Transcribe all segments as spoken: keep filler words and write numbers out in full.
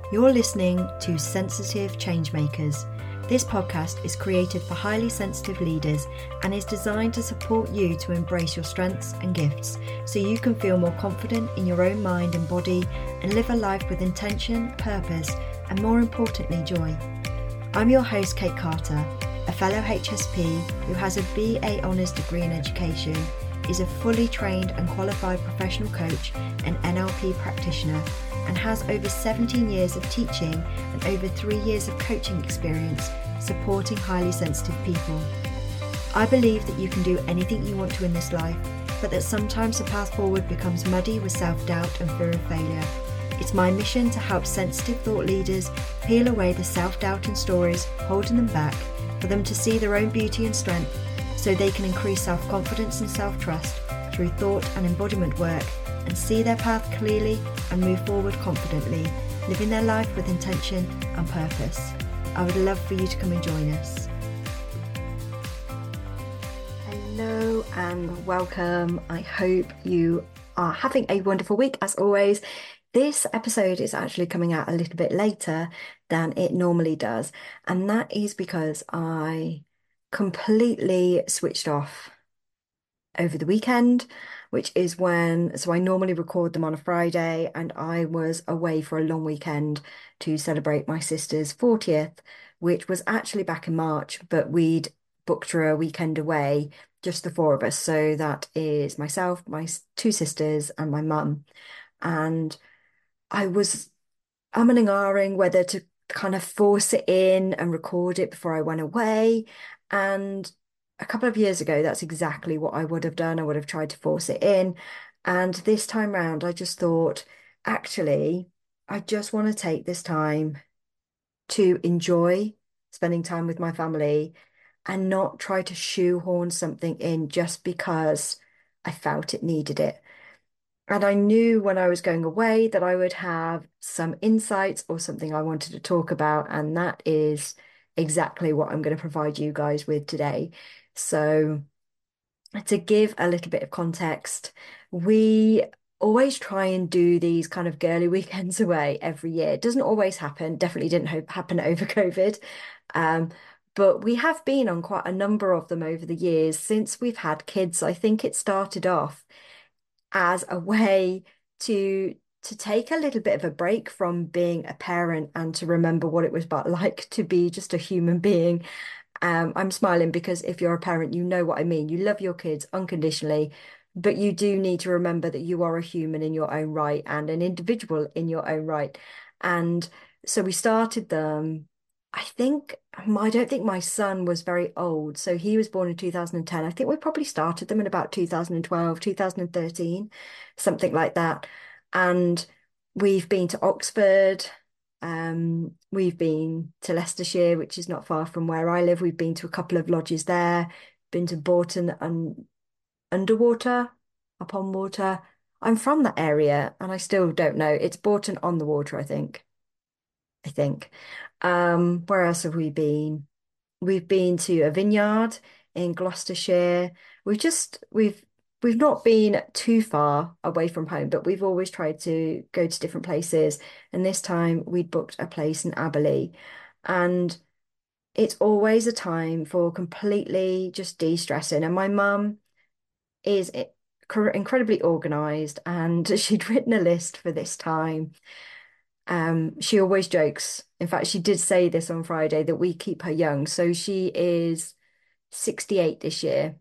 You're listening to Sensitive Changemakers. This podcast is created for highly sensitive leaders and is designed to support you to embrace your strengths and gifts so you can feel more confident in your own mind and body and live a life with intention, purpose, and more importantly, joy. I'm your host, Kate Carter, a fellow H S P who has a B A Honours degree in education, is a fully trained and qualified professional coach and N L P practitioner, and has over seventeen years of teaching and over three years of coaching experience supporting highly sensitive people. I believe that you can do anything you want to in this life, but that sometimes the path forward becomes muddy with self-doubt and fear of failure. It's my mission to help sensitive thought leaders peel away the self-doubt and stories holding them back, for them to see their own beauty and strength so they can increase self-confidence and self-trust through thought and embodiment work, and see their path clearly and move forward confidently, living their life with intention and purpose. I would love for you to come and join us. Hello and welcome. I hope you are having a wonderful week as always. This episode is actually coming out a little bit later than it normally does, and that is because I completely switched off over the weekend, which is when, so I normally record them on a Friday, and I was away for a long weekend to celebrate my sister's fortieth, which was actually back in March, but we'd booked her a weekend away, just the four of us. So that is myself, my two sisters, and my mum. And I was umming and ahhing whether to kind of force it in and record it before I went away. And a couple of years ago, that's exactly what I would have done. I would have tried to force it in. And this time round, I just thought, actually, I just want to take this time to enjoy spending time with my family and not try to shoehorn something in just because I felt it needed it. And I knew when I was going away that I would have some insights or something I wanted to talk about. And that is exactly what I'm going to provide you guys with today. So, to give a little bit of context, we always try and do these kind of girly weekends away every year. It doesn't always happen, definitely didn't ho- happen over COVID. Um, but we have been on quite a number of them over the years since we've had kids. I think it started off as a way to to take a little bit of a break from being a parent and to remember what it was about like to be just a human being. Um, I'm smiling because if you're a parent, you know what I mean. You love your kids unconditionally, but you do need to remember that you are a human in your own right and an individual in your own right. And so we started them. I think I don't think my son was very old. So he was born in two thousand ten. I think we probably started them in about two thousand twelve, two thousand thirteen, something like that. And we've been to Oxford. Um, we've been to Leicestershire, which is not far from where I live. We've been to a couple of lodges there, been to Bourton and Underwater, upon water. I'm from that area and I still don't know. It's Bourton on the water, I think. I think. Um, where else have we been? We've been to a vineyard in Gloucestershire. We've just we've we've not been too far away from home, but we've always tried to go to different places. And this time we'd booked a place in Aberley. And it's always a time for completely just de-stressing. And my mum is i- cor- incredibly organized, and she'd written a list for this time. Um, she always jokes. In fact, she did say this on Friday that we keep her young. So she is sixty-eight this year.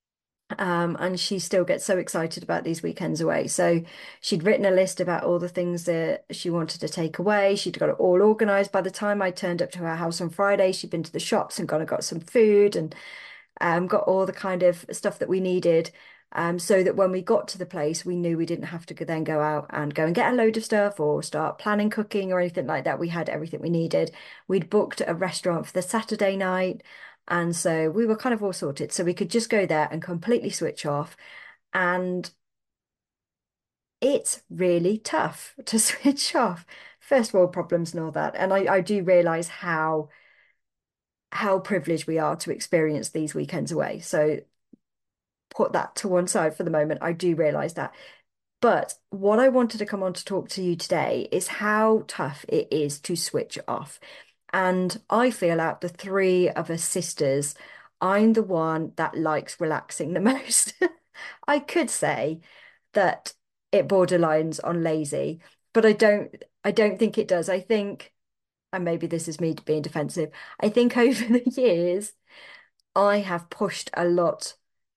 Um, and she still gets so excited about these weekends away. So she'd written a list about all the things that she wanted to take away. She'd got it all organized. By the time I turned up to her house on Friday, she'd been to the shops and gone and got some food and um, got all the kind of stuff that we needed. Um, so that when we got to the place, we knew we didn't have to go, then go out and go and get a load of stuff or start planning cooking or anything like that. We had everything we needed. We'd booked a restaurant for the Saturday night. And so we were kind of all sorted. So we could just go there and completely switch off. And it's really tough to switch off. First world problems and all that. And I, I do realize how how privileged we are to experience these weekends away. So put that to one side for the moment. I do realize that. But what I wanted to come on to talk to you today is how tough it is to switch off. And I feel out the three of us sisters, I'm the one that likes relaxing the most. I could say that it borderlines on lazy, but I don't I don't think it does. I think, and maybe this is me being defensive, I think over the years I have pushed a lot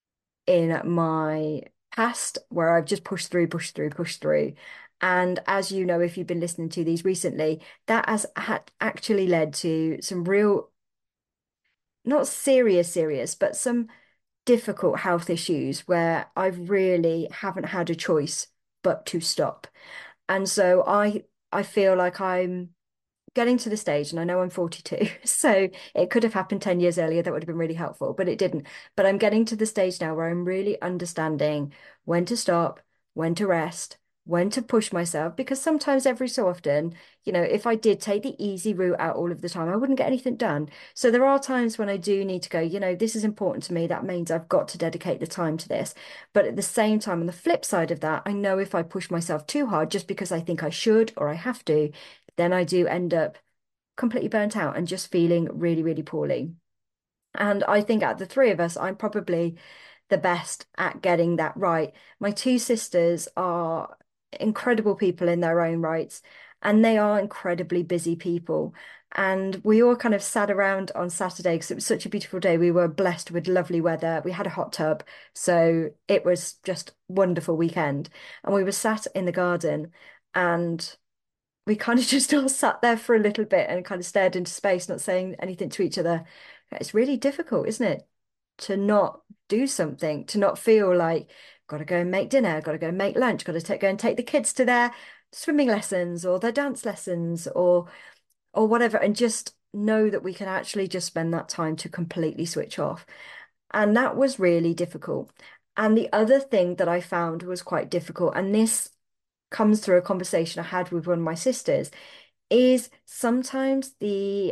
in my past where I've just pushed through, pushed through, pushed through. And as you know, if you've been listening to these recently, that has had actually led to some real, not serious, serious, but some difficult health issues where I really haven't had a choice but to stop. And so I I feel like I'm getting to the stage, and I know I'm forty-two, so it could have happened ten years earlier. That would have been really helpful, but it didn't. But I'm getting to the stage now where I'm really understanding when to stop, when to rest, when to push myself, because sometimes every so often, you know, if I did take the easy route out all of the time, I wouldn't get anything done. So there are times when I do need to go, you know, this is important to me. That means I've got to dedicate the time to this. But at the same time, on the flip side of that, I know if I push myself too hard just because I think I should or I have to, then I do end up completely burnt out and just feeling really, really poorly. And I think out of the three of us, I'm probably the best at getting that right. My two sisters are incredible people in their own rights, and they are incredibly busy people. And we all kind of sat around on Saturday because it was such a beautiful day. We were blessed with lovely weather. We had a hot tub, so it was just wonderful weekend. And we were sat in the garden, and we kind of just all sat there for a little bit and kind of stared into space, not saying anything to each other. It's really difficult, isn't it? To not do something, to not feel like, got to go and make dinner, got to go and make lunch, got to take, go and take the kids to their swimming lessons or their dance lessons or or whatever, and just know that we can actually just spend that time to completely switch off. And that was really difficult. And the other thing that I found was quite difficult, and this comes through a conversation I had with one of my sisters, is sometimes the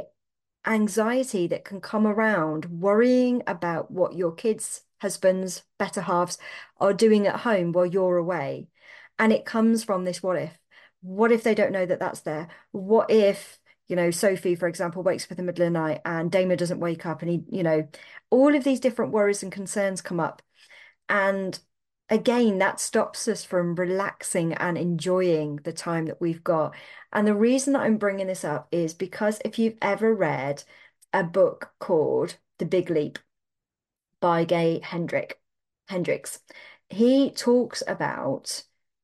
anxiety that can come around worrying about what your kids, husbands, better halves are doing at home while you're away. And it comes from this what if. What if they don't know that that's there? What if, you know, Sophie, for example, wakes up in the middle of the night and Damon doesn't wake up and he, you know, all of these different worries and concerns come up. And again, that stops us from relaxing and enjoying the time that we've got. And the reason that I'm bringing this up is because if you've ever read a book called The Big Leap by Gay Hendrick, Hendricks, he talks about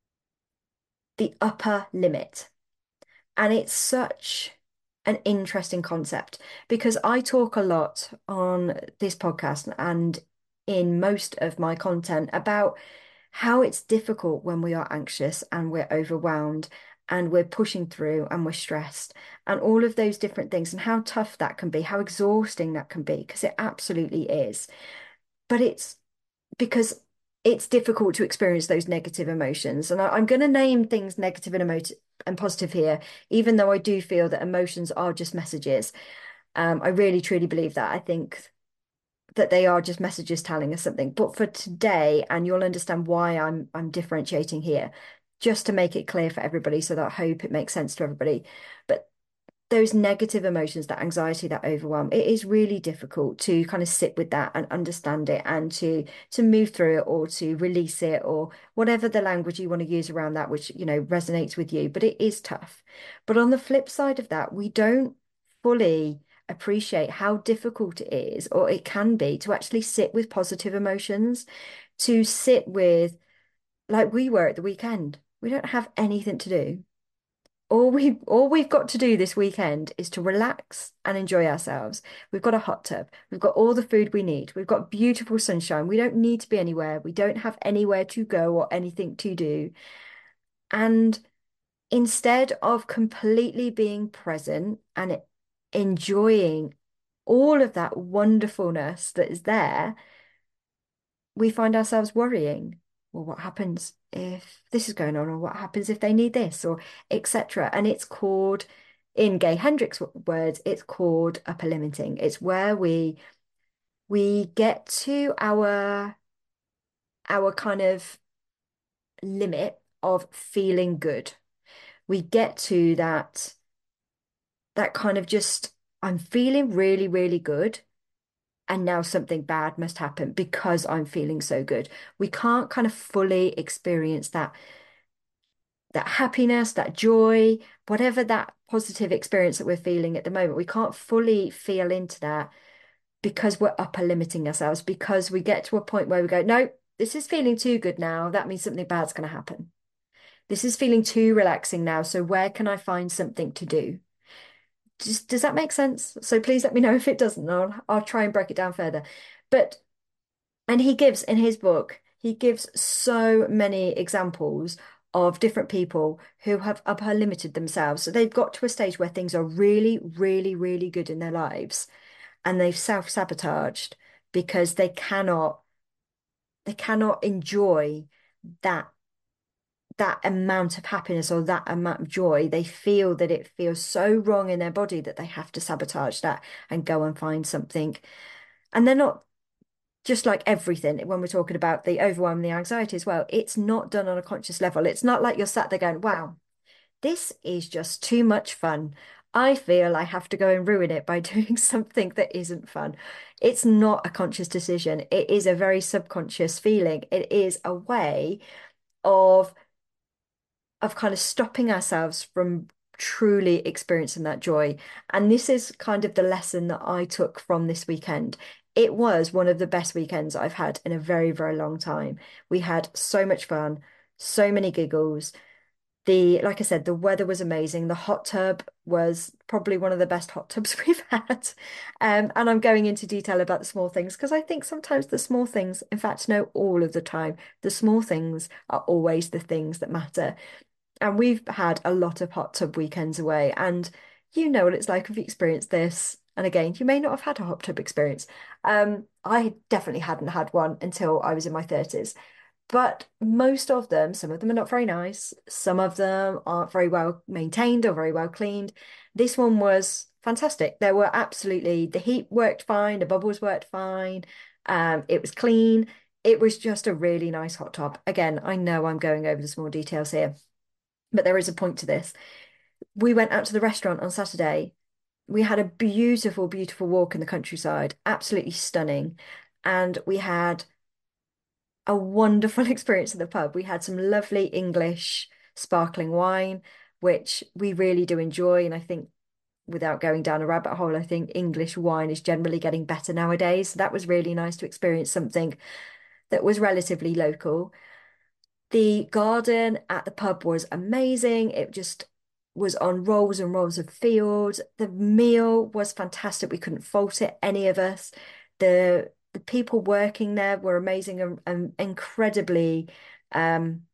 the upper limit. And it's such an interesting concept because I talk a lot on this podcast and in most of my content about how it's difficult when we are anxious and we're overwhelmed and we're pushing through and we're stressed and all of those different things and how tough that can be, how exhausting that can be, because it absolutely is. But it's because it's difficult to experience those negative emotions. And I, I'm going to name things negative and emotive and positive here, even though I do feel that emotions are just messages. Um, I really truly believe that. I think that they are just messages telling us something. But for today, and you'll understand why I'm I'm differentiating here, just to make it clear for everybody, so that I hope it makes sense to everybody. But those negative emotions, that anxiety, that overwhelm, it is really difficult to kind of sit with that and understand it and to to move through it or to release it or whatever the language you want to use around that, which, you know, resonates with you. But it is tough. But on the flip side of that, we don't fully appreciate how difficult it is, or it can be, to actually sit with positive emotions, to sit with, like we were at the weekend. We don't have anything to do. All we all we've got to do this weekend is to relax and enjoy ourselves. We've got a hot tub. We've got all the food we need. We've got beautiful sunshine. We don't need to be anywhere. We don't have anywhere to go or anything to do. And instead of completely being present and enjoying all of that wonderfulness that is there, we find ourselves worrying. Well, what happens if this is going on, or what happens if they need this, or et cetera. And it's called, in Gay Hendricks' words, it's called upper limiting. It's where we we get to our our kind of limit of feeling good. We get to that that kind of just, I'm feeling really, really good. And now something bad must happen because I'm feeling so good. We can't kind of fully experience that that happiness, that joy, whatever that positive experience that we're feeling at the moment. We can't fully feel into that because we're upper limiting ourselves, because we get to a point where we go, no, this is feeling too good now. That means something bad's going to happen. This is feeling too relaxing now. So where can I find something to do? Just, does that make sense? So please let me know if it doesn't. I'll, I'll try and break it down further. But, and he gives in his book, he gives so many examples of different people who have upper limited themselves. So they've got to a stage where things are really, really, really good in their lives and they've self-sabotaged because they cannot, they cannot enjoy that that amount of happiness or that amount of joy. They feel that it feels so wrong in their body that they have to sabotage that and go and find something. And they're not just like everything when we're talking about the overwhelm and the anxiety as well. It's not done on a conscious level. It's not like you're sat there going, wow, this is just too much fun. I feel I have to go and ruin it by doing something that isn't fun. It's not a conscious decision. It is a very subconscious feeling. It is a way of of kind of stopping ourselves from truly experiencing that joy. And this is kind of the lesson that I took from this weekend. It was one of the best weekends I've had in a very, very long time. We had so much fun, so many giggles. The, like I said, the weather was amazing. The hot tub was probably one of the best hot tubs we've had. Um, and I'm going into detail about the small things because I think sometimes the small things, in fact, no, all of the time, the small things are always the things that matter. And we've had a lot of hot tub weekends away. And you know what it's like if you experienced this. And again, you may not have had a hot tub experience. Um, I definitely hadn't had one until I was in my thirties. But most of them, some of them are not very nice. Some of them aren't very well maintained or very well cleaned. This one was fantastic. There were absolutely, the heat worked fine, the bubbles worked fine. Um, it was clean. It was just a really nice hot tub. Again, I know I'm going over the small details here, but there is a point to this. We went out to the restaurant on Saturday. We had a beautiful, beautiful walk in the countryside, absolutely stunning. And we had a wonderful experience in the pub. We had some lovely English sparkling wine, which we really do enjoy. And I think without going down a rabbit hole, I think English wine is generally getting better nowadays. So that was really nice to experience something that was relatively local. The garden at the pub was amazing. It just was on rolls and rolls of fields. The meal was fantastic. We couldn't fault it, any of us. The the people working there were amazing and, and incredibly um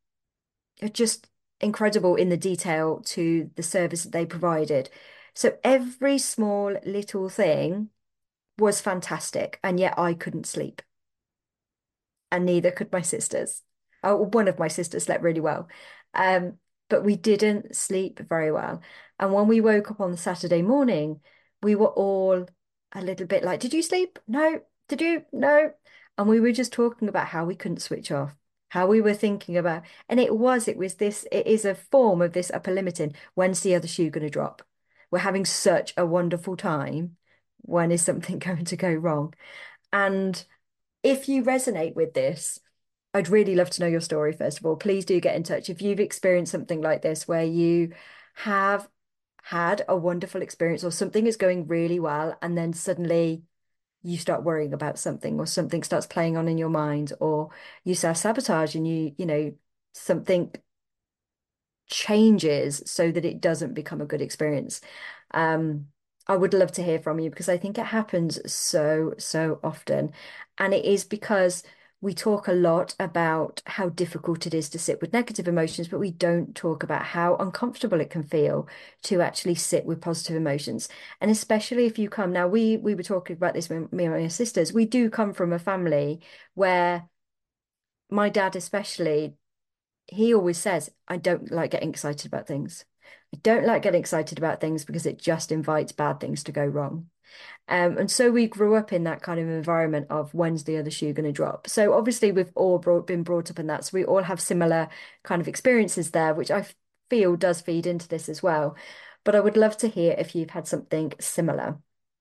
just incredible in the detail to the service that they provided. So every small little thing was fantastic, and yet I couldn't sleep and neither could my sisters. Oh, one of my sisters slept really well. Um, but we didn't sleep very well. And when we woke up on the Saturday morning, we were all a little bit like, did you sleep? No. Did you? No. And we were just talking about how we couldn't switch off, how we were thinking about, and it was, it was this, it is a form of this upper limiting. When's the other shoe going to drop? We're having such a wonderful time. When is something going to go wrong? And if you resonate with this, I'd really love to know your story, first of all. Please do get in touch if you've experienced something like this where you have had a wonderful experience or something is going really well, and then suddenly you start worrying about something or something starts playing on in your mind, or you self-sabotage and you, you know, something changes so that it doesn't become a good experience. Um, I would love to hear from you because I think it happens so, so often. And it is because we talk a lot about how difficult it is to sit with negative emotions, but we don't talk about how uncomfortable it can feel to actually sit with positive emotions. And especially if you come, now we we were talking about this with me and my sisters, we do come from a family where my dad especially he always says, I don't like getting excited about things. I don't like getting excited about things because it just invites bad things to go wrong. Um, and so we grew up in that kind of environment of when's the other shoe going to drop. So obviously we've all brought, been brought up in that. So we all have similar kind of experiences there, which I feel does feed into this as well. But I would love to hear if you've had something similar.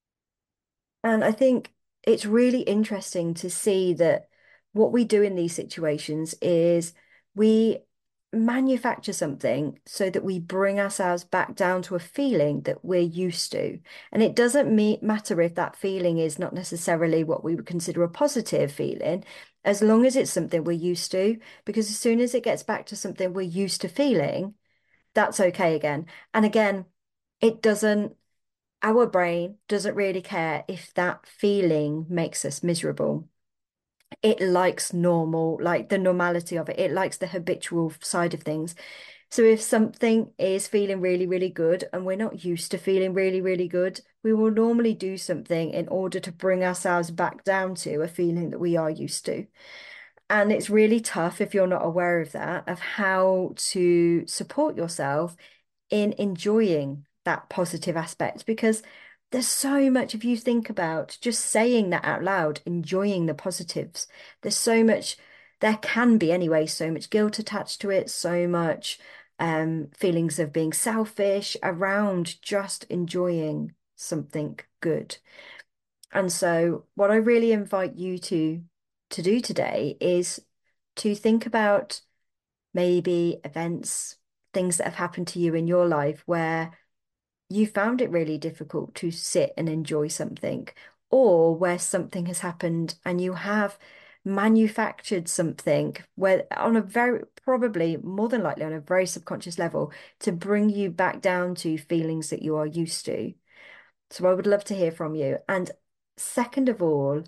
And I think it's really interesting to see that what we do in these situations is we manufacture something so that we bring ourselves back down to a feeling that we're used to. And it doesn't me matter if that feeling is not necessarily what we would consider a positive feeling, as long as it's something we're used to, because as soon as it gets back to something we're used to feeling, that's okay again. And again, it doesn't our brain doesn't really care if that feeling makes us miserable. It likes normal, like the normality of it. It likes the habitual side of things. So if something is feeling really, really good and we're not used to feeling really, really good, we will normally do something in order to bring ourselves back down to a feeling that we are used to. And it's really tough if you're not aware of that, of how to support yourself in enjoying that positive aspect because there's so much if you think about just saying that out loud, enjoying the positives. There's so much, there can be anyway, so much guilt attached to it, so much um, feelings of being selfish around just enjoying something good. And so what I really invite you to to do today is to think about maybe events, things that have happened to you in your life where you found it really difficult to sit and enjoy something, or where something has happened and you have manufactured something where on a very, probably more than likely on a very subconscious level to bring you back down to feelings that you are used to. So I would love to hear from you. And second of all,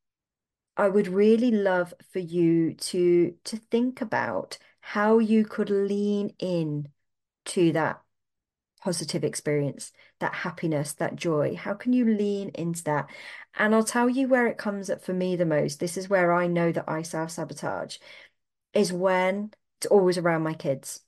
I would really love for you to to think about how you could lean in to that positive experience, that happiness, that joy. How can you lean into that? And I'll tell you where it comes up for me the most. This is where I know that I self-sabotage, is when it's always around my kids.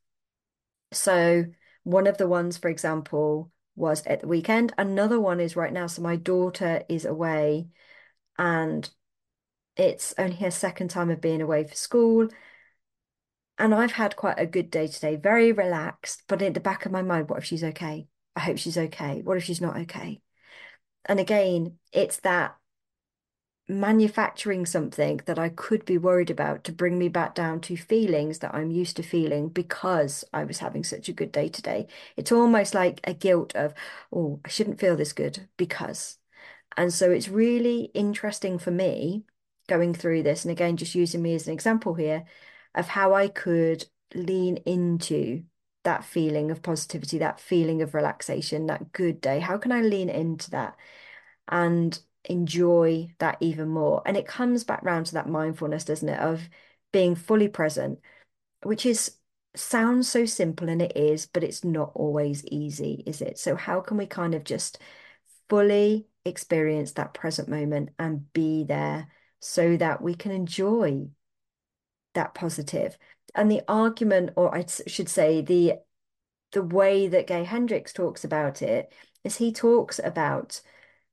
So one of the ones, for example, was at the weekend. Another one is right now. So my daughter is away and it's only her second time of being away for school. And I've had quite a good day today, very relaxed, but in the back of my mind, what if she's okay? I hope she's okay. What if she's not okay? And again, it's that manufacturing something that I could be worried about to bring me back down to feelings that I'm used to feeling because I was having such a good day today. It's almost like a guilt of, oh, I shouldn't feel this good because. And so it's really interesting for me going through this, and again, just using me as an example here of how I could lean into that feeling of positivity, that feeling of relaxation, that good day. How can I lean into that and enjoy that even more? And it comes back round to that mindfulness, doesn't it, of being fully present, which is sounds so simple and it is, but it's not always easy, is it? So how can we kind of just fully experience that present moment and be there so that we can enjoy that positive? And the argument, or I should say, the the way that Gay Hendricks talks about it is he talks about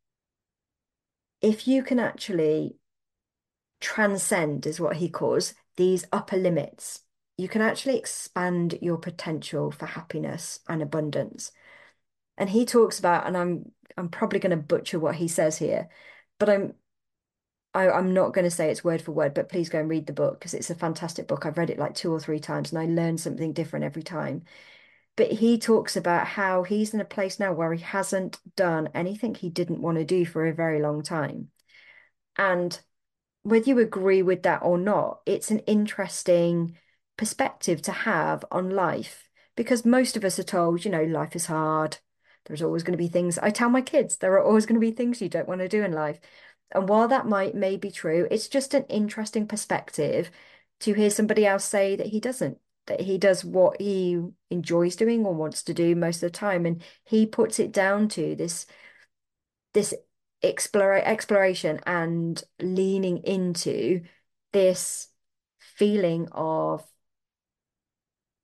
if you can actually transcend, is what he calls these upper limits, you can actually expand your potential for happiness and abundance. And he talks about, and I'm I'm probably going to butcher what he says here, but I'm I, I'm not going to say it's word for word, but please go and read the book because it's a fantastic book. I've read it like two or three times and I learn something different every time. But he talks about how he's in a place now where he hasn't done anything he didn't want to do for a very long time. And whether you agree with that or not, it's an interesting perspective to have on life because most of us are told, you know, life is hard. There's always going to be things. I tell my kids there are always going to be things you don't want to do in life. And while that might may be true, it's just an interesting perspective to hear somebody else say that he doesn't, that he does what he enjoys doing or wants to do most of the time. And he puts it down to this this explore exploration and leaning into this feeling of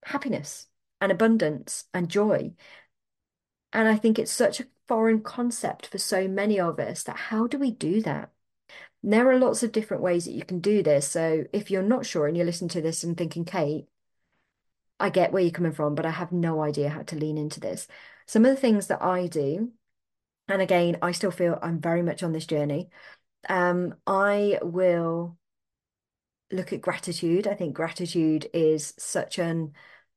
happiness and abundance and joy. And I think it's such a foreign concept for so many of us that how do we do that? And there are lots of different ways that you can do this. So if you're not sure and you're listening to this and thinking, Kate, I get where you're coming from, but I have no idea how to lean into this. Some of the things that I do, and again, I still feel I'm very much on this journey. Um, I will look at gratitude. I think gratitude is such an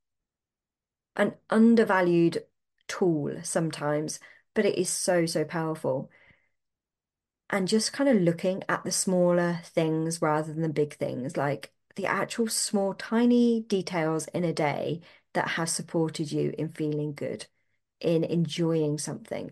an undervalued tool sometimes, but it is so, so powerful. And just kind of looking at the smaller things rather than the big things, like the actual small, tiny details in a day that have supported you in feeling good, in enjoying something.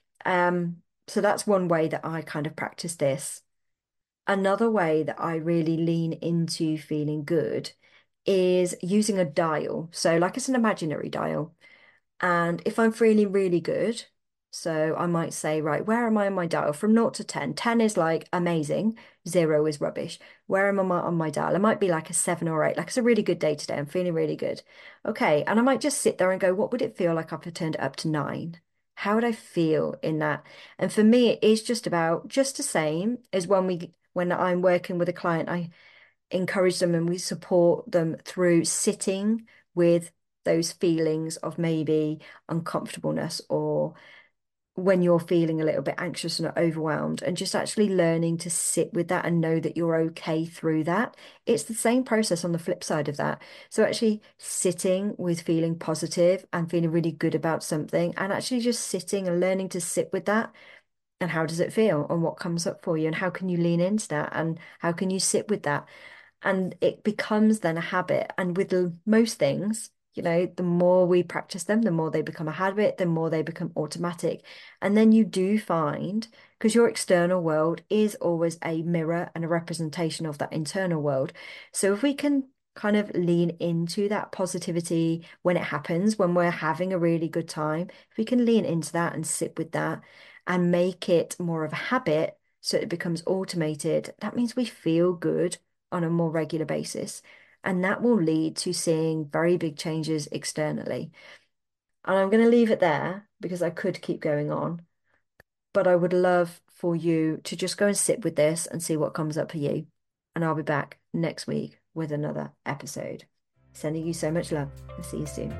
Um, so that's one way that I kind of practice this. Another way that I really lean into feeling good is using a dial. So, like it's an imaginary dial. And if I'm feeling really good, so I might say, right, where am I on my dial from naught to ten? ten is like amazing, zero is rubbish. Where am I on my dial? It might be like a seven or eight, like it's a really good day today. I'm feeling really good. Okay. And I might just sit there and go, what would it feel like if I turned it up to nine? How would I feel in that? And for me, it is just about just the same as when we when I'm working with a client, I encourage them and we support them through sitting with those feelings of maybe uncomfortableness or when you're feeling a little bit anxious and overwhelmed, and just actually learning to sit with that and know that you're okay through that. It's the same process on the flip side of that. So actually sitting with feeling positive and feeling really good about something, and actually just sitting and learning to sit with that. And how does it feel? And what comes up for you? And how can you lean into that? And how can you sit with that? And it becomes then a habit. And with the, most things, you know, the more we practice them, the more they become a habit, the more they become automatic. And then you do find, because your external world is always a mirror and a representation of that internal world. So if we can kind of lean into that positivity when it happens, when we're having a really good time, if we can lean into that and sit with that and make it more of a habit so it becomes automated, that means we feel good on a more regular basis. And that will lead to seeing very big changes externally. And I'm going to leave it there because I could keep going on, but I would love for you to just go and sit with this and see what comes up for you. And I'll be back next week with another episode. Sending you so much love and see you soon.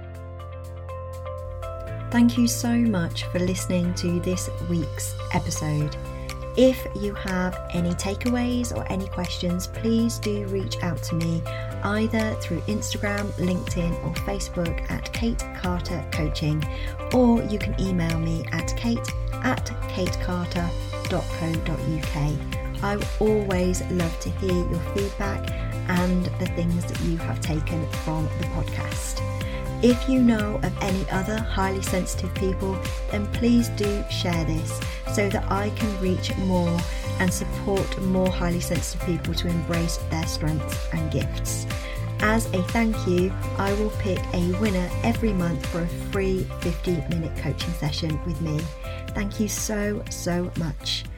Thank you so much for listening to this week's episode. If you have any takeaways or any questions, please do reach out to me either through Instagram, LinkedIn or Facebook at Kate Carter Coaching, or you can email me at kate at katecarter dot co dot uk. I always love to hear your feedback and the things that you have taken from the podcast. If you know of any other highly sensitive people, then please do share this so that I can reach more and support more highly sensitive people to embrace their strengths and gifts. As a thank you, I will pick a winner every month for a free fifty minute coaching session with me. Thank you so, so much.